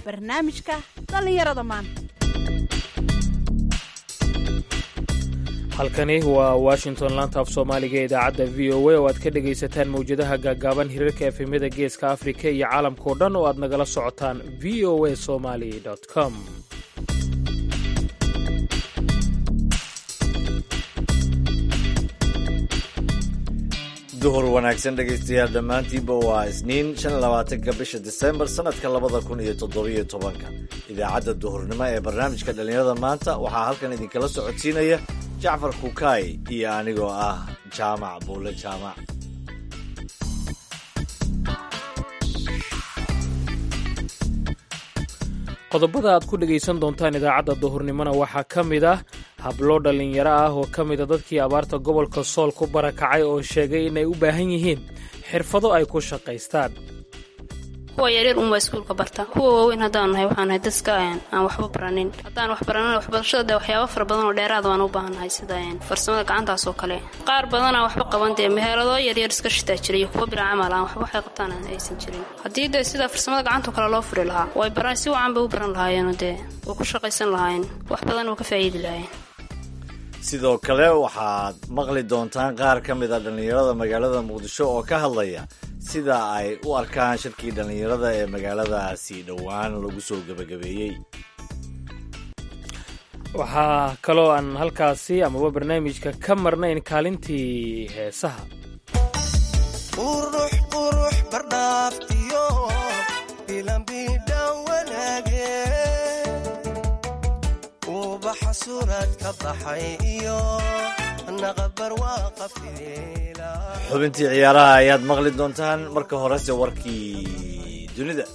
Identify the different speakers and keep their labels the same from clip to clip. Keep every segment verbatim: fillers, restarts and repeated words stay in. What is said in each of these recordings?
Speaker 1: barnaamijka dhallinyarada maanta.
Speaker 2: halkani waa washington laanta af soomaaliga ee idaacadda v o a oo aad ka dhegaysataan mawjadaha gaagaaban hirarka efemyada geeska afrika iyo caalamkao dhan oo aad nagala socotaan v o a somali com.
Speaker 3: duhur wanaagsan dhegaystayaal dhammaantiinba waa isniin shan iyo labaatanka bisha disembar sanadka labada kun iyo toddobiyo tobanka. idaacadda duhurnimo ee barnaamijka dhallinyarada maanta waxaa halkan idinkala socodsiinaya jacfar kukaay iyo anigoo ah jaamac buule jaamac.
Speaker 2: qodobada aad ku dhegaysan doontaan idaacadda duhurnimona waxaa ka mid ah hablo dhallinyaro ah oo ka mida dadkii abaarta gobolka sool ku barakacay oo sheegay inay u baahan yihiin xirfado ay ku shaqaystaan.
Speaker 4: kuwa yaryar unbaa iskuulka barta, kuwa waaweyn haddaan nahay waxaan nahay dadka aan waxba baranin. haddaan wax baranin waxbarashada dee waxyaaba fara badan oo dheeraad waan u baahannahay, sida farsamada gacantaas oo kale. qaar badanaa waxba qaban dee meheeladoo yaryar iska shitaa jiray iyo kuwa bilaa camal aan waxba waxay qabtaan aysan jirin. haddii dee sida farsamada gacantao kale loo furi lahaa way baraan, si wacan bay u baran lahaayeenoo dee way ku shaqaysan lahaayeen, wax badan oo ka faa'iidi lahaayeen.
Speaker 3: sidoo kale waxaad maqli doontaan qaar ka mid a dhallinyarada magaalada muqdisho oo ka hadlaya sida ay u arkaan shirkii dhallinyarada ee magaaladaasi dhowaan lagu soo gebagabeeyey.
Speaker 2: waxaa kaloo aan halkaasi amaba barnaamijka ka marnayn kaalintii heesaha.
Speaker 5: qurux qurux bardhaaftiyo bilambidhan wanaage ubaxa suurad ka baxay iyo naqabar waa qafiila.
Speaker 3: xubintii ciyaaraha ayaad maqli doontaan, marka horese warkii dunida.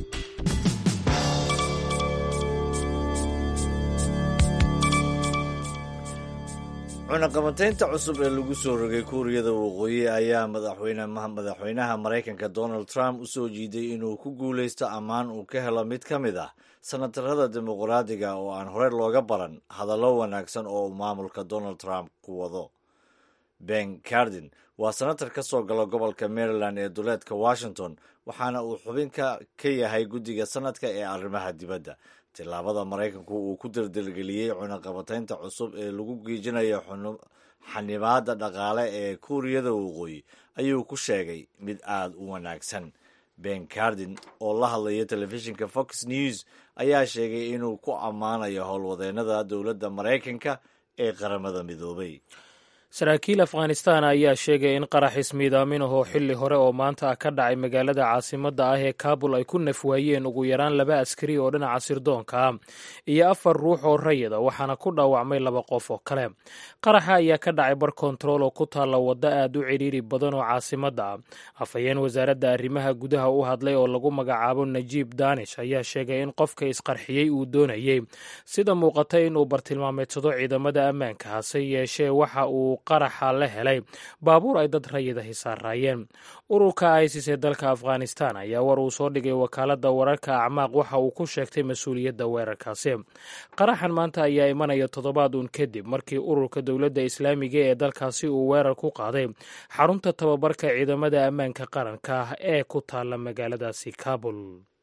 Speaker 3: cunaqabataynta cusub ee lagu soo rogay kuuriyada waqooyi ayaa madaxweynaha maraykanka donald trump u soo jiiday inuu ku guulaysto ammaan uu ka helo mid ka mid ah sanatarada dimuqraadiga oo aan horey looga baran hadallo wanaagsan oo uu maamulka donald trump ku wado. ben cardin waa sanatar ka soo gala gobolka maryland ee duleedka washington, waxaana uu xubin ka yahay guddiga sanadka ee arrimaha dibadda. tillaabada maraykanku uu ku daldalgeliyey cunaqabataynta cusub ee lagu giijinayo xanibaadda dhaqaale ee kuuriyada waqooyi ayuu ku sheegay mid aad u wanaagsan. ben cardin oo la hadlaya telefishinka fox news ayaa sheegay inuu ku ammaanayo howlwadeennada dowladda maraykanka ee qaramada midoobay.
Speaker 2: saraakiil afghanistan ayaa sheegay in qarax ismiidaamin ahoo xilli hore oo maanta ah ka dhacay magaalada caasimadda ah ee kaabul ay ku nafwaayeen ugu yaraan laba askari oo dhinaca sirdoonka ah iyo afar ruux oo rayida, waxaana ku dhaawacmay laba qof oo kale. qaraxa ayaa ka dhacay bar kontarool oo ku taalla waddo aad u cidhiiri badan oo caasimadda ah. afhayeen wasaaradda arrimaha gudaha u hadlay oo lagu magacaabo najiib daanish ayaa sheegay in qofka isqarxiyey uu doonayey sida muuqata inuu bartilmaameedsado ciidamada ammaanka, hase yeeshee waxa uu qaraxa la helay baabuur ay dad rayida hisaaraayeen. ururka isis ee dalka afghanistan ayaa war uu soo dhigay wakaaladda wararka acmaaq waxa uu ku sheegtay mas-uuliyadda weerarkaasi. qaraxan maanta ayaa imanaya toddobaad uun kadib markii ururka dowladda islaamiga ee dalkaasi uu weerar ku qaaday xarunta tababarka ciidamada ammaanka qaranka ah ee ku taalla magaaladaasi kaabul.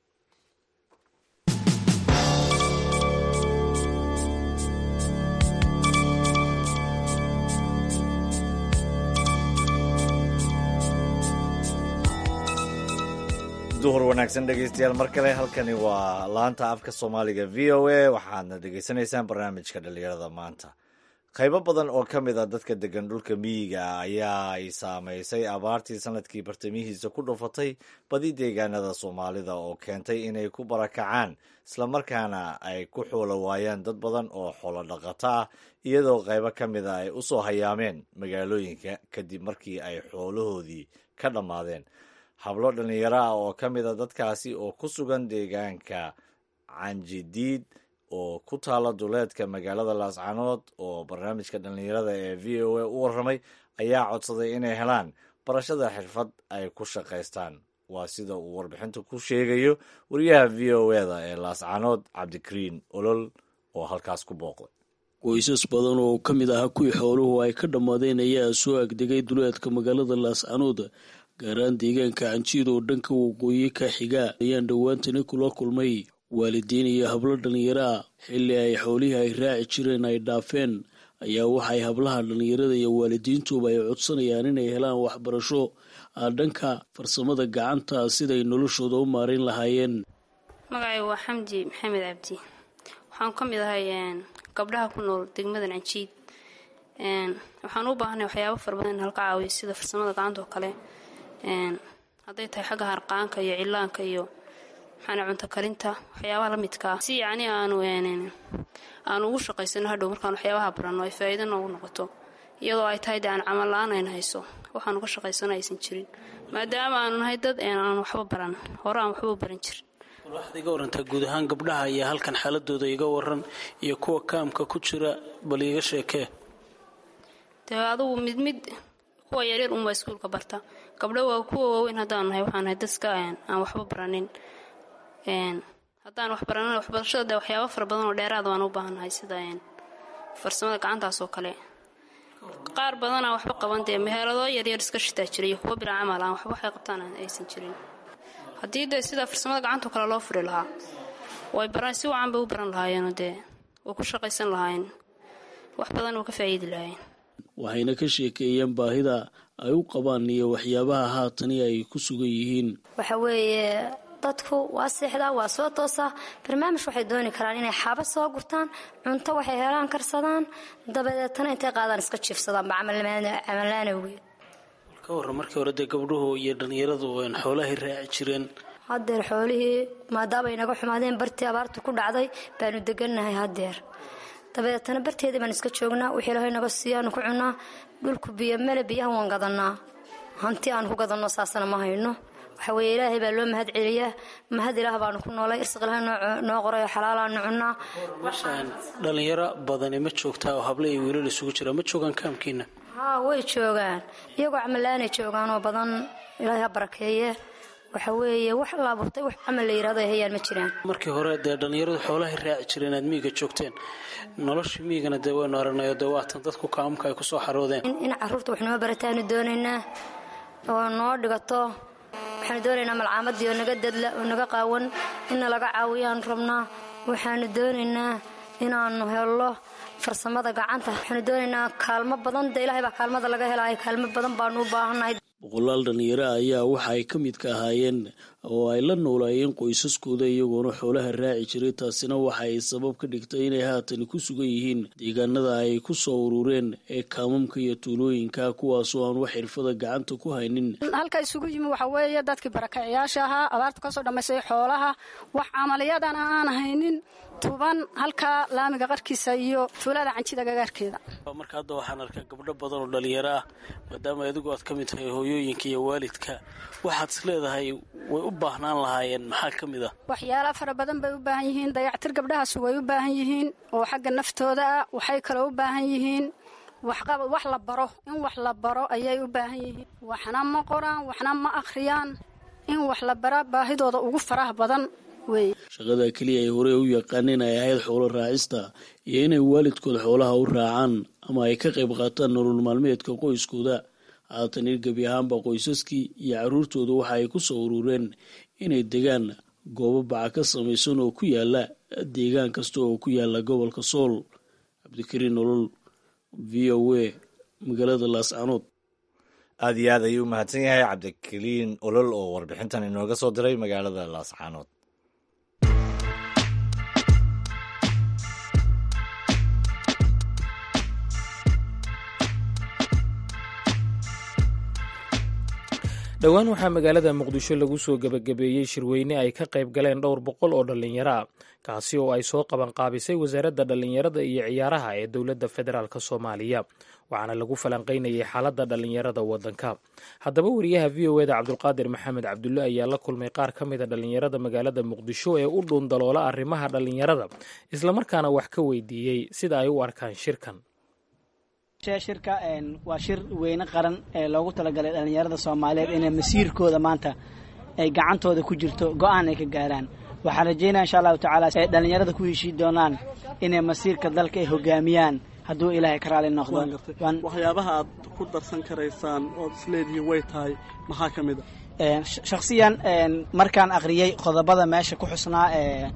Speaker 3: duhur wanaagsan dhegaystayaal mar kale, halkani waa laanta afka soomaaliga v o a, waxaadna dhegaysanaysaan barnaamijka dhallinyarada maanta. qaybo badan oo ka mid a dadka degan dhulka miyiga ah ayaa ay saamaysay abaartii sanadkii bartamihiisa ku dhufatay badi deegaanada soomaalida oo keentay inay ku barakacaan islamarkaana ay ku xoolo waayaan dad badan oo xoolo dhaqato ah, iyadoo qaybo ka mid a ay u soo hayaameen magaalooyinka kadib markii ay xoolahoodii ka dhammaadeen. hablo dhallinyaro ah oo ka mid a dadkaasi oo ku sugan deegaanka canjidiid oo ku taala duleedka magaalada laascanood oo barnaamijka dhallinyarada ee v o a u warramay ayaa codsaday inay helaan barashada xirfad ay ku shaqaystaan. waa sida uu warbixinta ku sheegayo wariyaha v o eda ee laascanood cabdikariin olol oo halkaas ku booqday.
Speaker 6: qoysas badan oo ka mid ahaa kuwii xooluhu ay ka dhammaadeen ayaa soo agdegay duleedka magaalada laascanood, gaaraan deegaanka canjiid oo dhanka waqooyi ka xiga ayaan dhowaantani kula kulmay waalidiin iyo hablo dhallinyaro ah xilli ay xoolihii ay raaci jireen ay dhaafeen ayaa waxay hablaha dhallinyarada iyo waalidiintuba ay codsanayaan inay helaan waxbarasho dhanka farsamada gacanta siday noloshooda u maareyn lahaayeen.
Speaker 4: magacaygu waa xamdi maxamed cabdi, waxaan ka mid ahay gabdhaha ku nool degmada Nanciid. waxaan u baahnay waxyaabo fara badan in halka caawiyo sida farsamada gacanta oo kale, hadday tahay xagga harqaanka iyo cilaanka iyo maxaana cunto karinta waxyaabaha la midka si yacni aanu aanu ugu shaqaysano hadhow markaan waxyaabaha baranno ay faa'iido noogu noqoto, iyadoo ay tahay daan camal la'aan ayna hayso waxaanu ka shaqaysano aysan jirin maadaama aanu nahay dad aan waxba baran hore aan waxba baran jirin.
Speaker 6: waxaad iga warantaa guud ahaan gabdhaha iyo halkan xaaladooda iga waran iyo kuwa kaamka ku jira bal iga sheekee.
Speaker 4: dee adugu mid mid kuwa yaryar unbaa iskuulka barta, gabdho waa kuwa waaweyn haddaan nahay waxaan nahay dadka aan waxba baranin. haddaan wax baranana waxbarashada dee waxyaabo fara badan oo dheeraad waan u baahannahay sida farsamada gacantaas oo kale. qaar badanaa waxba qaban dee meheeladoo yaryar iska shitaa jiray iyo kuwa bilaa camal aan waxba waxay qabtaan aysan jirin. haddii dee sida farsamada gacantoo kale loo furi lahaa way baran si wacan bay u baran lahaayeenoo dee way ku shaqaysan lahaayeen, wax badan oo ka faa'iidi lahaayeen.
Speaker 6: waxayna ka sheekeeyeen baahida ay u qabaan iyo waxyaabaha haatani ay ku sugan yihiin.
Speaker 7: waxa weeye dadku waa seexdaa waa soo toosaa, barnaamij waxay dooni karaan inay xaaba soo gurtaan, cunto waxay helaan karsadaan, dabadeetana intay qaadaan iska jiifsadaan ba camalaana weyn.
Speaker 6: ka warran markii hore dee gabdhuhu iyo dhallinyaradu xoolahay raaci jireen,
Speaker 7: haddeer xoolihii maadaama ay naga xumaadeen bartii abaartu ku dhacday baanu degannahay haddeer, dabadeetana barteedii baan iska joognaa, wixii ilaahay naga siiyaanu ku cunnaa, dhulku biyo male biyaha waan gadannaa, hanti aan ku gadanno saasana ma hayno. waxa weeye ilaahay baa loo mahad celiyaa, mahad ilaah baanu ku noolay, irsiq ilaah noo qorayo xalaalaanu cunnaa.
Speaker 6: meeshaan dhallinyaro badani ma joogtaa oo hablo iyo wiilal isugu jira ma joogaan kaamkiina?
Speaker 7: haa way joogaan, iyagoo camalaanay joogaan oo badan, ilaahay ha barakeeye. waxa weeye wax la abuurtay wax camal la yiraahdo ay hayaan ma jiraan.
Speaker 6: markii hore dee dhallinyaradu xoolahay raaci jireen aad miyiga joogteen, nolosha miyigana dee waynu aragnayo dee waatan dadku kaamka ay ku soo xaroodeen.
Speaker 7: in carruurta wax noo barataanu doonaynaa oo noo dhigato, waxaanu doonaynaa malcaamadii oo naga dadla oo naga qaawan inna laga caawiyaan rabnaa. waxaanu doonaynaa inaanu hello farsamada gacanta, waxaanu doonaynaa kaalmo badan, dee ilaahay baa kaalmada laga helaayo, kaalmo badan baanu u baahannahay.
Speaker 6: boqolaal dhallinyaro ayaa waxa ay ka midka ahaayeen oo ay la noolaayeen qoysaskooda iyagoona xoolaha raaci jiray, taasina waxa ay sabab ka dhigtay inay haatan ku sugan yihiin deegaanada ay ku soo urureen ee kaamamka iyo tuulooyinka kuwaasoo aan wax xirfada gacanta ku haynin.
Speaker 1: halka isugu yimi waxa weeye dadkii barakacayaasha ahaa, abaartu ka soo dhammaysay xoolaha, wax camaliyadan aan haynin, tuban halka laamiga qarkiisa iyo tuulada Cancida gagaarkeeda.
Speaker 6: marka hadda waxaan arkaa gabdho badan oo dhalinyaro ah, maadaama adigu aad ka mid tahay hooyooyinka iyo waalidka, waxaad is leedahay way u baahnaan lahaayeen maxaa ka mid ah?
Speaker 1: waxyaalo fara badan bay u baahan yihiin, dayactir gabdhahaas way u baahan yihiin oo xagga naftooda ah, waxay kale u baahan yihiin waxqabad, wax la baro, in wax la baro ayay u baahan yihiin. waxna ma qoraan, waxna ma akhriyaan, in wax la bara baahidooda ugu faraha badan.
Speaker 6: shaqada keliya ay hore u yaqaaneen ay ahayd xoolo raacista iyo inay waalidkooda xoolaha u raacaan ama ay ka qayb qaataan nolol maalmeedka qoyskooda. haatan irgebi ahaanba qoysaskii iyo carruurtooda waxa ay ku soo urureen inay degaan goobo baca ka samaysan oo ku yaala deegaan kasta oo ku yaala gobolka sool. cabdikariin nolol, v o a, magaalada laascaanood.
Speaker 3: aada iyo aad ayuu u mahadsan yahay cabdikariin olol oo warbixintan inooga soo diray magaalada laascaanood.
Speaker 2: dhowaan waxaa magaalada muqdisho lagu soo gebagabeeyey shirweyne ay ka qayb galeen dhowr boqol oo dhallinyaro ah, kaasi oo ay soo qabanqaabisay wasaaradda dhallinyarada iyo ciyaaraha ee dowladda federaalk soomaaliya, waxaana lagu falanqaynayay xaaladda dhallinyarada waddanka. haddaba wariyaha v o eda cabdulqaadir maxamed cabdulle ayaa la kulmay qaar ka mida dhallinyarada magaalada muqdisho ee u dhuundaloola arrimaha dhallinyarada, islamarkaana wax ka weydiiyey sida ay u arkaan shirkan.
Speaker 8: shirka waa shir weyne qaran ee loogu talagalay dhallinyarada Soomaaliyeed inay masiirkooda maanta ay gacantooda ku jirto go'aan ay ka gaaraan. waxaan rajaynayaa insha Allah tacaala ay dhallinyarada ku heshiin doonaan inay masiirka dalka ay hogaamiyaan hadduu Ilaahay ka raali noqdo.
Speaker 9: waxyaabaha aad ku darsan karaysaan oo isleedihiin way tahay maxaa ka mid ah?
Speaker 8: shakhsiyan markaan aqriyay qodobada meesha ku xusnaa ee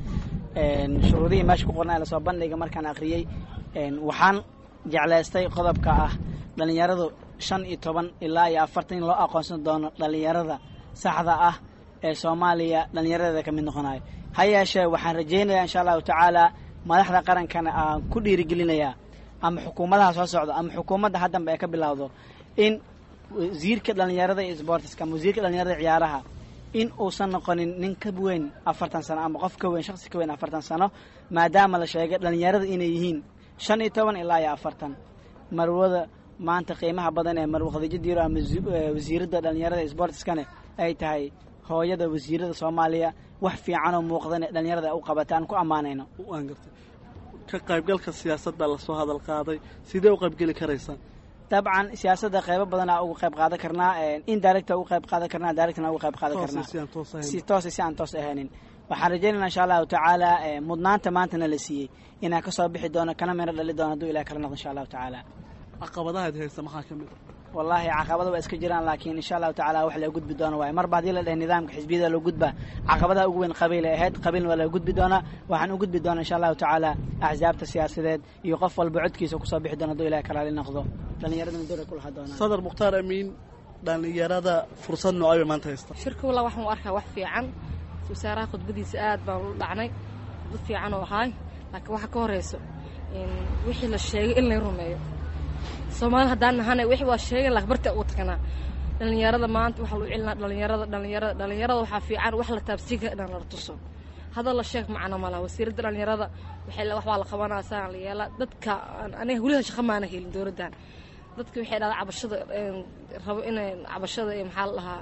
Speaker 8: shuruudihii meesha ku qornaa lasoo bandhiga markaan akhriyey waxaan jeclaystay qodobka ah dhallinyaradu shan iyo toban ilaa iyo afartan in loo aqoonsan doono dhallinyarada saxda ah ee soomaaliya dhallinyaradeeda ka mid noqonayo ha yeeshee waxaan rajaynayaa insha allahu tacaala madaxda qarankana aan ku dhiirigelinayaa ama xukuumadaha soo socdo ama xukuumadda haddanba ay ka bilowdo in wasiirka dhallinyarada iyo sboortiska ama wasiirka dhallinyarada ciyaaraha in uusan noqonin nin ka weyn afartan sano ama qof ka weyn shaksi ka weyn afartan sano maadaama la sheegay dhallinyarada inay yihiin shan iyo toban ilaa iyo afartan marwada maanta qiimaha badan ee marwo khadiijo diiro ama wasiiradda dhallinyarada iyo sboortiskane ay tahay hooyada wasiirada soomaaliya wax fiicanoo muuqdan ee dhallinyarada ay u qabata aan ku ammaanayno
Speaker 9: waan gartay ka qaybgalka siyaasadda lasoo hadal qaaday sidee u qaybgeli karaysaa
Speaker 8: dabcan siyaasadda qaybo badanaa uga qayb qaadan karnaa indirecta uga qayb qaadan karnaa directna uga qayb qaadan karnaa si toosa si aan toos ahaanin waxaan rajaynayna insha allahu tacaala mudnaanta maantana la siiyey inaan ka soo bixi doono kana miro dhali doono hadduu ilaah kala noqdo insha allahu tacaala
Speaker 9: caqabadahaad haysta maxaa ka mid a
Speaker 8: wallaahi caqabada waa iska jiraan laakiin insha allahu tacaala wax loo gudbi doono waaye marba haddii la dhahay nidaamka xisbiyada loo gudbaa caqabadaha ugu weyn qabiil ay ahayd qabiilna waa loo gudbi doonaa waxaan u gudbi doonaa insha allahu tacaala axsaabta siyaasadeed iyo qof walba codkiisa kusoo bixi doono hadduu ilaah kalaali noqdo dhallinyaradana door ay ku lahaa doonaan
Speaker 9: sadar mukhtaar amiin dhallinyarada fursad noocay bay maanta haysta
Speaker 10: shirka wallah waxaan u arkaa wax fiican wasaaraha khudbadiisa aad baan u dhacnay khudbad fiican oo ahaay laakiin waxa ka horeyso wixii la sheegay in la rumeeyo soomaali haddaan nahana wixii waa sheegay laakiin barta ugu tagnaa dhallinyarada maanta waxaa lagu celinaa dhallinyarada dhallinyarada dhallinyarada waxaa fiican wax la taabsiin kara inaan la tuso hadal la sheeg macna malaha wasiiradda dhallinyarada waxay wax waa la qabanaa saan la yeelaa dadka aniga weliba shaqo maana helin dowladdan dadka waxay dhahdaa cabashada rabo inay cabashada maxaa la dhahaa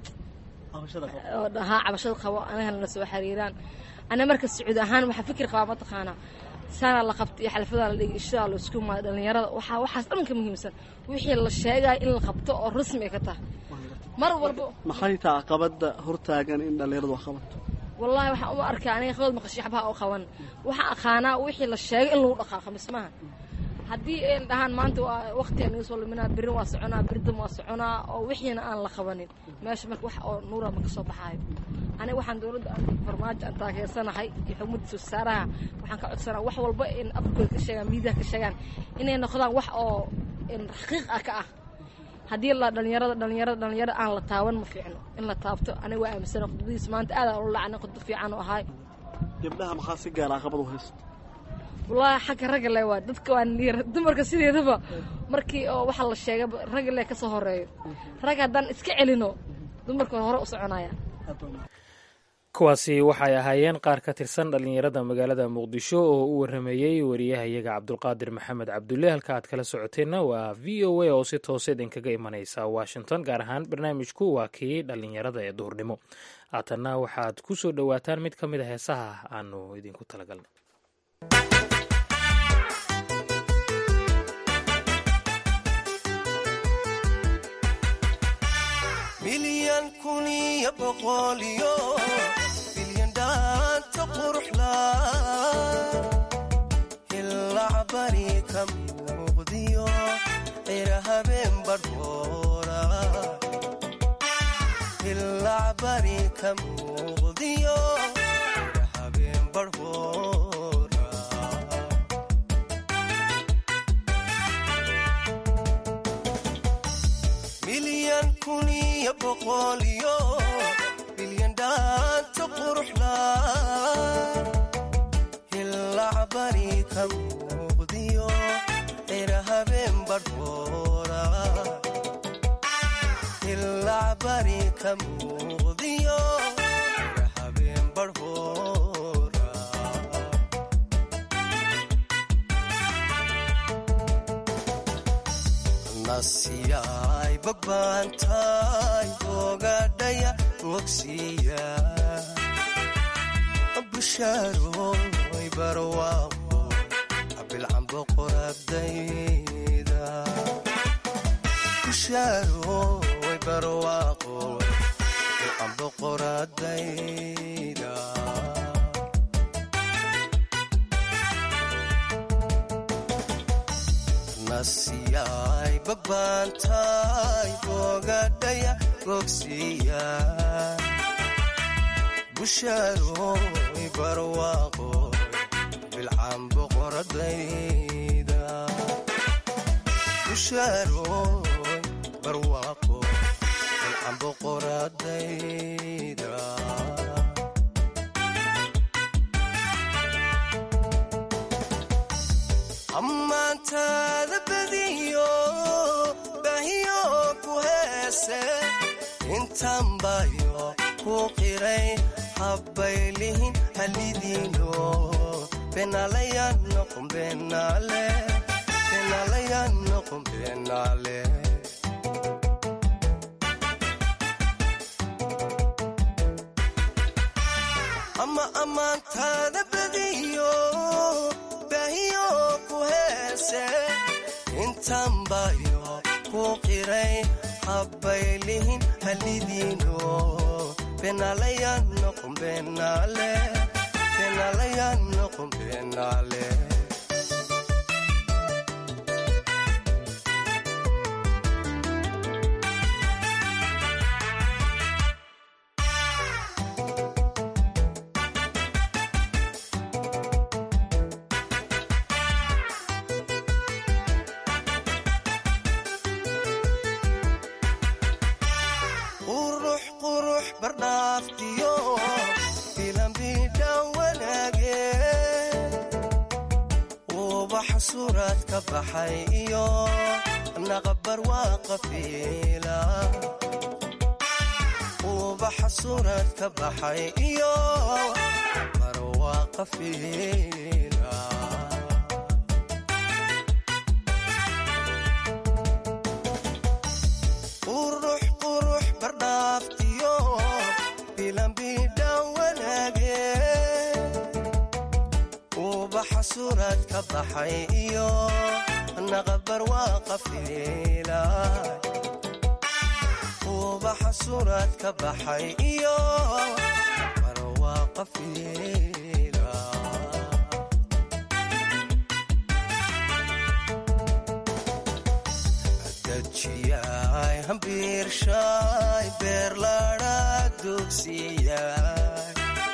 Speaker 10: haa cabashada qabo anaga la soo xiriiraan ana marka sacuudi ahaan waxaa fikir qabaa mataqaanaa saana la qabto iyo xalfada la dhigi ishaa la isku maayo dhallinyarada waxaa waxaas dhan ka muhiimsan wixii la sheegay in la qabto oo rasmi ay ka tahay mar walba
Speaker 9: maxay tahay caqabada hortaagan in dhallinyaradu wax qabato
Speaker 10: wallaahi waxaan u arkaa aniga qabad maqashiy xabaha oo qaban waxaan aqaanaa wixii la sheegay in lagu dhaqaaqo mismaha haddii ay dhahaan maanta waa waqti aan iga soo luminaa birin waa soconaa birdam waa soconaa oo wixiina aan la qabanin meesha marka wax oo nuura ma ka soo baxaayo aniga waxaan dowladda farmaajo aan taageersanahay iyo xukuumadda wasaaraha waxaan ka codsanaa wax walba in afkooda ka sheegaan miidiyaha ka sheegaan inay noqdaan wax oo xaqiiq ah ka ah haddii la dhallinyarada dhallinyarada dhallinyarada aan la taaban ma fiicno in la taabto aniga waa aaminsana khudbadiis maanta aad aan u lacnay khudbad fiican oo ahaay
Speaker 9: gabdhaha maxaa si gaar caqabad u haysto
Speaker 10: wallaahi xagga ragga le waa dadka waa niir dumarka sideedaba markii oo waxa la sheegay ragga le ka soo horeeyo rag haddaan iska celino dumarka hore u soconaya
Speaker 2: kuwaasi waxay ahaayeen qaar ka tirsan dhallinyarada magaalada muqdisho oo u warameeyey wariyahayaga cabdulqaadir maxamed cabdulle halka aad kala socoteenna waa v o a oo si toose idinkaga imanaysa washington gaar ahaan barnaamijku waa kii dhallinyarada ee duhurnimo haatanna waxaad ku soo dhowaataan mid ka mid a heesaha aanu idinku talagalnay
Speaker 5: milyan kun iyo boqoliyo bilyan dhaanta quruxlaa ilaa bari ka muuqdiyo cira habeen badhoora ilaa bari ka muuqdiyo cira habeen badhoora milyan kun iyo boqoliyo bilyan dhaanta quruxlaa ilaa bari ka muuqdiyo cira habeen badhoora ilaa bari ka muuqdiyo cira habeen badhoora nasiyaay bagbaantaay ogadhaya bogsiya bushaaroy barwaaqo abilcambo qoradayda bushaaroy barwaaqo abilcambo qoradayda nasiyaay bagbaantaay ogadhaya bogsiya bushaaroy barwaaqo qoradayda bushaaroy barwaaqo bilcanbo qoradayda ammaantaada badiyo bahiyo ku heese intaan bayo ku qiray habbaylihin halidiino benalayan noqon benale benalayan noqon benale ama ammaantaada badiyo bahiyo ku heese intaan bayo ku qiray habbaylihin halidiino benalayan noqon benale benalayan noqon benale qurux qurux bardhaaftiyo filanbidha wanaage ubaxa suuraad ka baxay iyo naqabar waa qafiila ubaxa suuraad ka baxay iyo bar waa qafiila qurux qurux bardhaaftiyo filanbidha wanaage ubaxa suuraad ka baxay iyo naqabar waa qafiila ubaxa suuraad ka baxay iyo bar waa qafiila dajiyay hambiirshay beerlaadha dugsiyay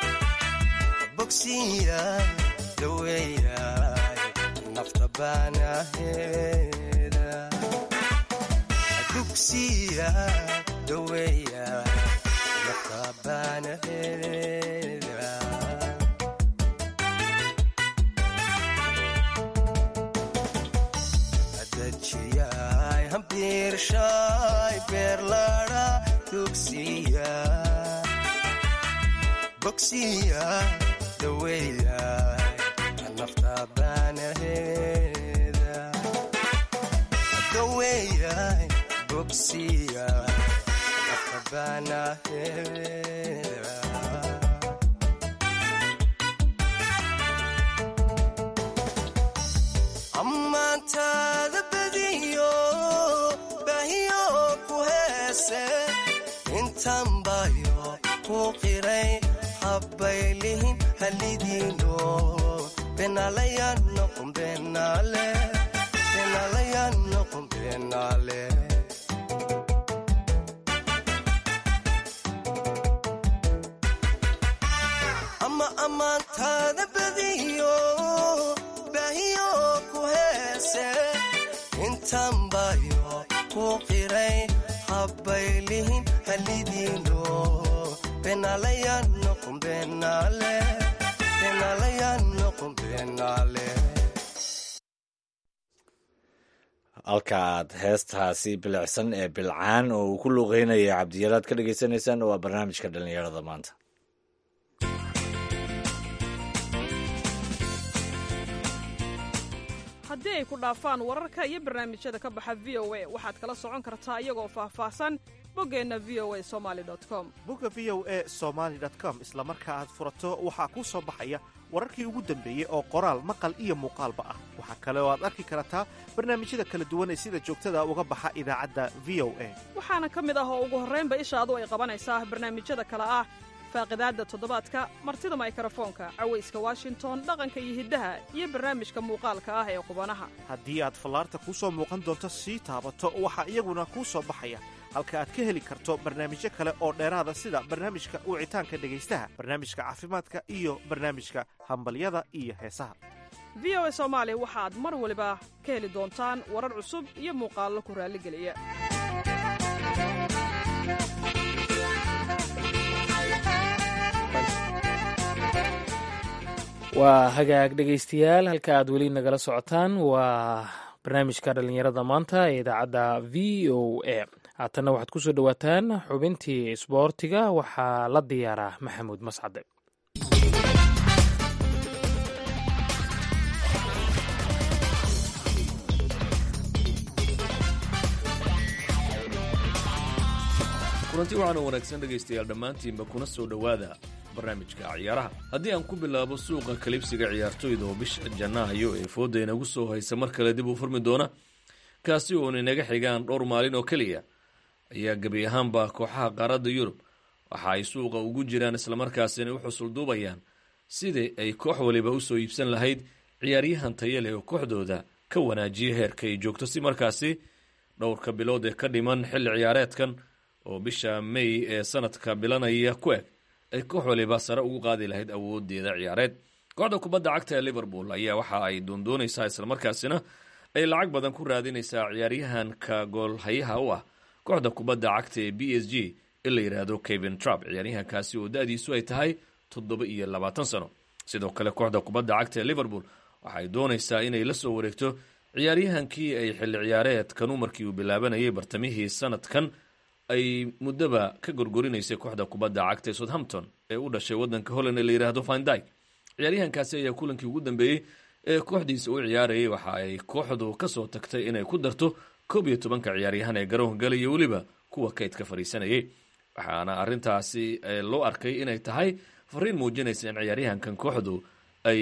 Speaker 5: bogsiyay daweeyay nafta baanaheeda dugsiyay daweeyay nafta baanaheeda dajiyay hambiirshay beerlaadha dugsiyay bogsiyay daweeyay nafta baanaheeda daweeyay bogsiyay nafta baanaheeda ammaantaada badiyo bahiyo ku heese intaan bayo ku qiray habbaylihin halidiino benalayan noqon benale benalayan noqon benale ama ammaantaada badiyo bahiyo ku heese intaan bayo ku qiray habbaylihin halidiino benalayan noqon benale benalayan noqon benale
Speaker 3: halkaaad heestaasi bilicsan ee bilcaan oo uu ku luuqeynaya cabdiyalaad ka dhagaysanaysaan waa barnaamijka dhallinyarada maanta.
Speaker 11: haddii ay ku dhaafaan wararka iyo barnaamijyada ka baxa v o a waxaad kala socon kartaa iyagoo faahfaahsan boggeenna v o a somaali com
Speaker 12: bogga v o a somaali com isla marka aad furato waxaa kuu soo baxaya wararkii ugu dambeeyey oo qoraal maqal iyo muuqaalba ah. waxaa kale oo aad arki kartaa barnaamijyada kala duwan ee sida joogtada uga baxa idaacadda v o a
Speaker 11: waxaana ka mid ah oo ugu horraynba ishaadu ay qabanaysaa barnaamijyada kale ah faaqidaadda toddobaadka martida mikrofoonka cawayska washington dhaqanka iyo hiddaha iyo barnaamijka muuqaalka ah ee qubanaha
Speaker 12: haddii aad fallaarta kuu soo muuqan doonto sii taabato waxaa iyaguna kuu soo baxaya halka aad ka heli karto barnaamijyo kale oo dheeraada sida barnaamijka wicitaanka dhegaystaha barnaamijka caafimaadka iyo barnaamijka hambalyada iyo heesaha
Speaker 11: v o a soomaali waxaad mar waliba ka heli doontaan warar cusub iyo muuqaallo ku raalligeliya.
Speaker 2: waa hagaag dhegaystayaal, halka aad weli nagala socotaan waa barnaamijka dhallinyarada maanta ee idaacadda v o a. haatanna waxaad ku soo dhowaataan xubintii isboortiga, waxaa la diyaaraa maxamuud mascade.
Speaker 13: kulanti waxaana wanaagsan dhegaystayaal dhammaantiinba kuna soo dhowaada barnaamijka ciyaaraha. haddii aan ku bilaabo suuqa kalibsiga ciyaartoyda oo bisha janaayo ee fooda inagu soo haysa mar kale dib u furmi doona, kaasi oon inaga xigaan dhowr maalin oo keliya, ayaa gebi ahaanba kooxaha qaaradda yurub waxa ay suuqa ugu jiraan islamarkaasina u xusul duubayaan sidii ay koox waliba u soo iibsan lahayd ciyaaryahan taya leh oo kooxdooda ka wanaajiya heerka ay joogto, si markaasi dhowrka bilood ee ka dhiman xilli ciyaareedkan oo bisha may ee sanadka bilanaya ku eg ay koox waliba sare ugu qaadi lahayd awoodeeda ciyaareed. kooxda kubadda cagta ee liverpool ayaa waxa ay doondoonaysaa islamarkaasina ay lacag badan ku raadinaysaa ciyaaryahanka goolhayaha u ah kooxda kubadda cagta ee b s g in la yidhaahdo Kevin Trapp. ciyaaryahankaasi oo da-diisu ay tahay toddoba iyo labaatan sano. sidoo kale kooxda kubadda cagta ee liverpool waxay doonaysaa inay la soo wareegto ciyaaryahankii ay xilli ciyaareedkanu markii uu bilaabanayay bartamihii sanadkan ay muddaba ka gorgorinaysay kooxda kubadda cagta ee Southampton ee u dhashay waddanka Holland ee la yidhaahdo Van Dijk. ciyaaryahankaasi ayaa kulankii ugu dambeeyey ee kooxdiisa u ciyaarayay waxa ay kooxdu ka soo tagtay inay ku darto koob iyo tobanka ciyaaryahan ee garoonka galay iyo weliba kuwa kaydka fadhiisanayay, waxaana arrintaasi loo arkay inay tahay fariin muujinaysa in ciyaaryahankan kooxdu ay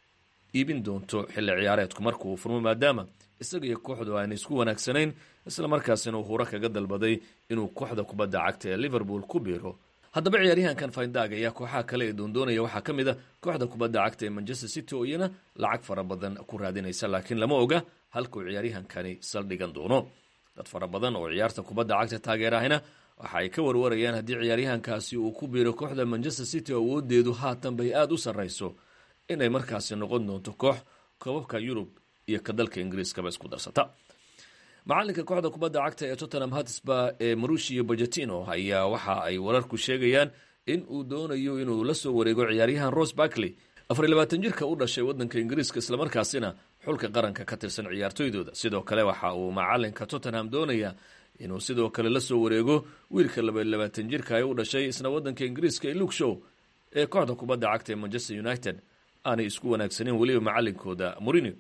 Speaker 13: iibin doonto xilli ciyaareedku markuu furmo, maadaama isaga iyo kooxdu aan isku wanaagsanayn, isla markaasina uu hore kaga dalbaday inuu kooxda kubadda cagta ee Liverpool ku biiro. haddaba ciyaaryahankan Van Dijk ayaa kooxaha kale ee doondoonaya waxaa ka mid a kooxda kubadda cagta ee Manchester City oo iyana lacag fara badan ku raadinaysa, laakiin lama oga halka uu ciyaaryahankani saldhigan doono. dad fara badan oo ciyaarta kubadda cagta taageerahayna waxa ay ka warwarayaan haddii ciyaaryahankaasi uu ku biiro kooxda Manchester City oo awoodeedu haatan bay aada u sarrayso inay markaasi noqon doonto koox koobabka Yurub iyo ka dalka Ingiriiskaba isku darsata. macalinka kooxda kubadda cagta ee Tottenham Hotspur ee Mauricio Pochettino ayaa waxa ay wararku sheegayaan in uu doonayo inuu la soo wareego ciyaaryahan Ross Barkley, afar iyo labaatan jirka u dhashay waddanka Ingiriiska, islamarkaasina xulka qaranka ka tirsan ciyaartoydooda. sidoo kale waxa uu macalinka Tottenham doonayaa inuu sidoo kale la soo wareego wiilka laba iyo labaatan jirka ee u dhashay isna waddanka Ingiriiska ee Luke Shaw ee kooxda kubadda cagta ee Manchester United aanay isku wanaagsanin weliba macalinkooda Mourinho.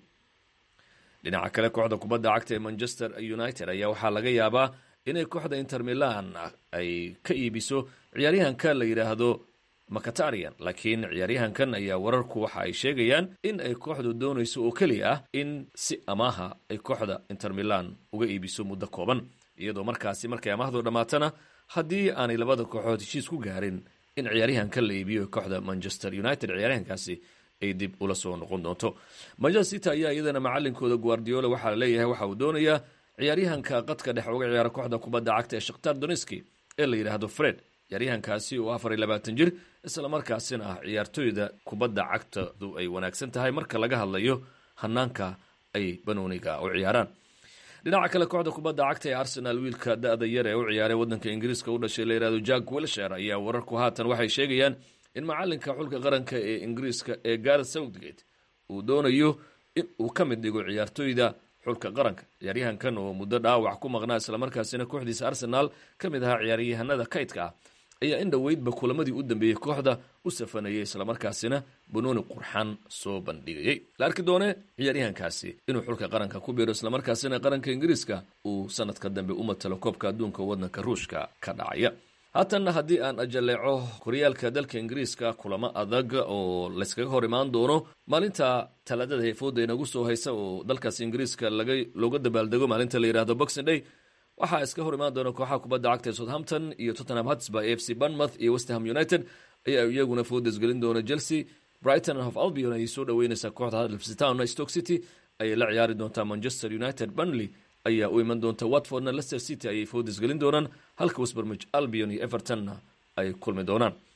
Speaker 13: dhinaca kale kooxda kubadda cagta ee Manchester United ayaa waxaa laga yaabaa inay kooxda Inter Milan ay ka iibiso ciyaaryahanka la yidhaahdo Mkhitaryan, laakiin ciyaaryahankan ayaa wararku waxa ay sheegayaan in ay kooxdu doonayso oo keliya ah in si amaaha ay kooxda Inter Milan uga iibiso muddo kooban, iyadoo markaasi markay amaahdu dhammaatana haddii aanay labada kooxood heshiis ku gaarin in ciyaaryahankan la iibiyo kooxda Manchester United ciyaaryahankaasi ay dib ula soo noqon doonto. Manchester City ayaa iyadana macalinkooda Guardiola waxaa la leeyahay waxa uu doonayaa ciyaaryahanka qadka dhex uga ciyaara kooxda kubadda cagta ee Shakhtar Donetsk ee la yidhaahdo Fred. ciyaaryahankaasi oo afar iyo labaatan jir isla markaasina ah ciyaartoyda kubadda cagtadu ay wanaagsan tahay marka laga hadlayo hanaanka ay banooniga u ciyaaraan. dhinaca kale kooxda kubadda cagta ee Arsenal wiilka da-da yar ee u ciyaaray waddanka Ingiriiska u dhashay la yidhaahdo Jack Wilshere ayaa wararku haatan waxay sheegayaan in macalinka xulka qaranka ee Ingiriiska ee Gareth Southgate uu doonayo in uu ka mid dhigo ciyaartoyda xulka qaranka. ciyaaryahankan oo muddo dhaawac ku maqnaa islamarkaasina kooxdiisa Arsenal ka mid ahaa ciyaaryahanada kaydka ah ayaa in dhoweydba kulamadii u dambeeyey kooxda u safanayay islamarkaasina banooni qurxan soo bandhigayay. la arki doone ciyaaryahankaasi inuu xulka qaranka ku biiro islamarkaasina qaranka Ingiriiska uu sanadka dambe u matalo koobka adduunka waddanka Ruushka ka dhacaya. haatanna haddii aan ajaleeco horyaalka dalka Ingiriiska, kulamo adag oo layskaga hor imaan doono maalinta talaadada ee fooda inagu soo haysa oo dalkaas Ingiriiska laga looga dabaaldego maalinta la yidhaahdo Boxing Day. waxaa iska hor imaan doona kooxaha kubadda cagta ee Southampton iyo Tottenham Hotspur, A F C Bournemouth iyo West Ham United ayaa iyaguna foodas gelin doona. Chelsea, Brighton and Hove Albion ayay soo dhaweynaysaa kooxda Huddersfield Town. Stoke City ayay la ciyaari doontaa Manchester United. Burnley ayaa u iman doonta Watfordna Leicester City ayay foodas gelin doonaan, halka West Bromwich Albion iyo Evertonna ay kulmi doonaan.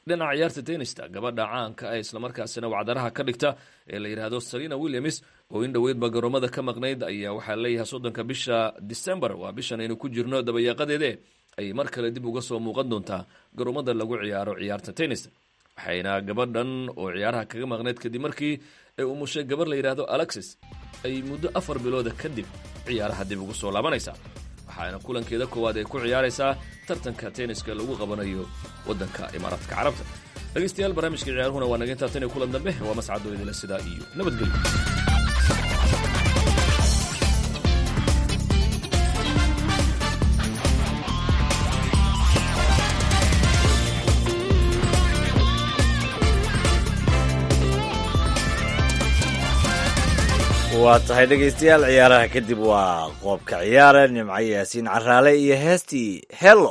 Speaker 13: dhinaca ciyaarta tennista gabadha caanka ah islamarkaasina wacdaraha ka dhigta ee la yidhaahdo Serena Williams oo in dhoweydba garoomada ka maqnayd ayaa waxaa leeyahay soddonka bisha December waa bishan aynu ku jirno dabayaaqadeede ay mar kale dib uga soo muuqan doontaa garoomada lagu ciyaaro ciyaarta tennista waxayna gabadhan oo ciyaaraha kaga maqnayd kadib markii ay umushay gabar la yidhaahdo Alexis ay muddo afar bilooda kadib ciyaaraha dib ugu soo laabanaysaa waxaana kulankeeda koowaad ay ku ciyaaraysaa tartanka tenniska lagu qabanayo waddanka imaaraadka carabta dhegeystayaal barnaamijka ciyaaruhuna waa naga intaa tan iyo kulan dambe waa mascado idila sidaa iyo nabadgelyo
Speaker 3: waa tahay dhegaystayaal ciyaaraha kadib waa qoobka ciyaara nimco yaasiin caraale iyo heestii hello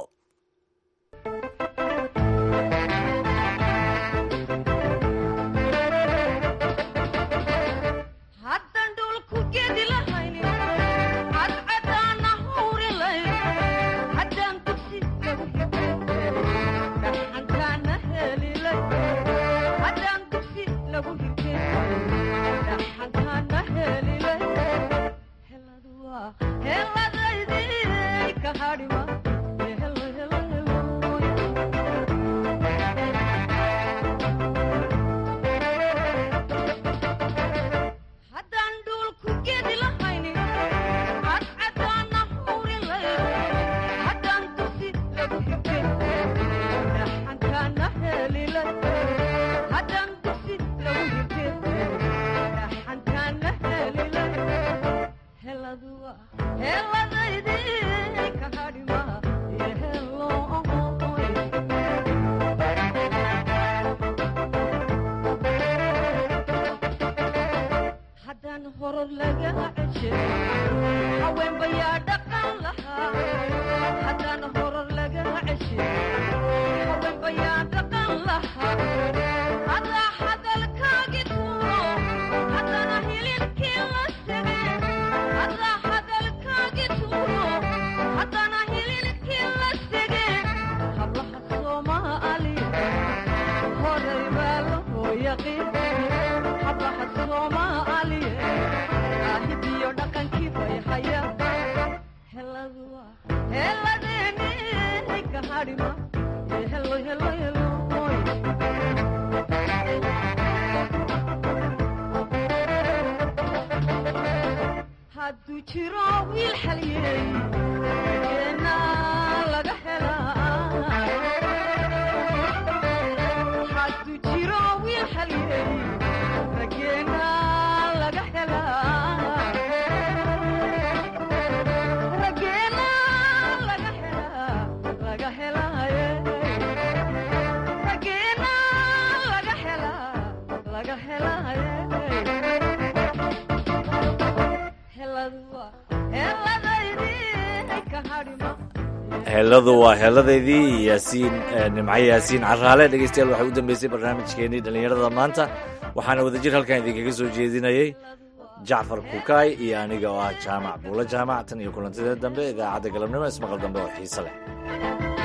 Speaker 3: heeladu waa heeladaydii yaasiin nimco yaasiin caraale dhegeystayaal waxay u dambeysay barnaamijkeenii dhallinyarada maanta waxaana wadajir halkan idinkaga soo jeedinayay jacfar kukaay iyo aniga oo ah jaamac buulo jaamac tan iyo kulantideed dambe idaacadda galabnimo ismaqal dambe oo xiise leh